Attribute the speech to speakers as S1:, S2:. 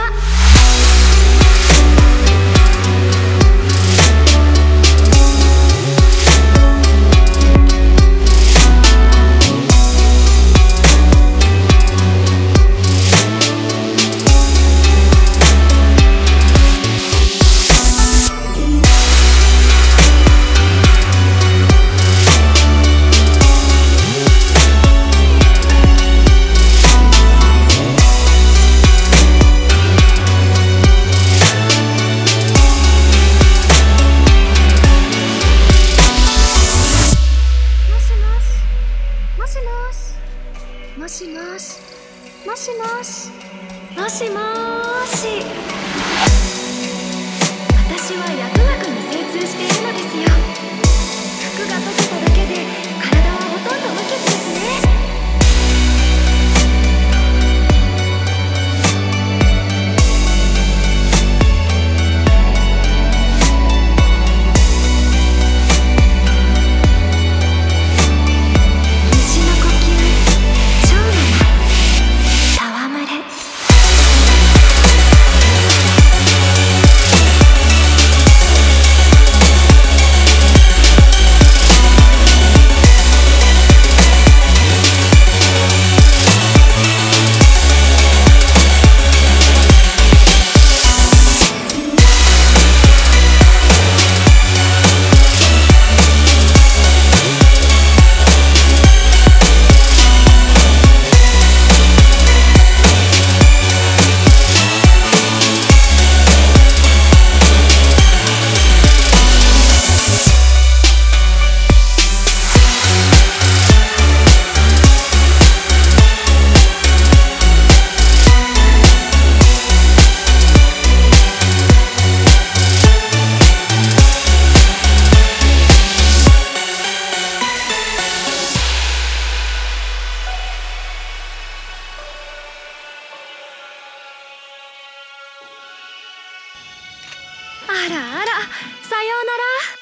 S1: は。もしもし、もしもし、もしもし。私は薬学に精通しているのですよ。服が溶けただけで体はほとんど無傷ですね。あらあら、さようなら。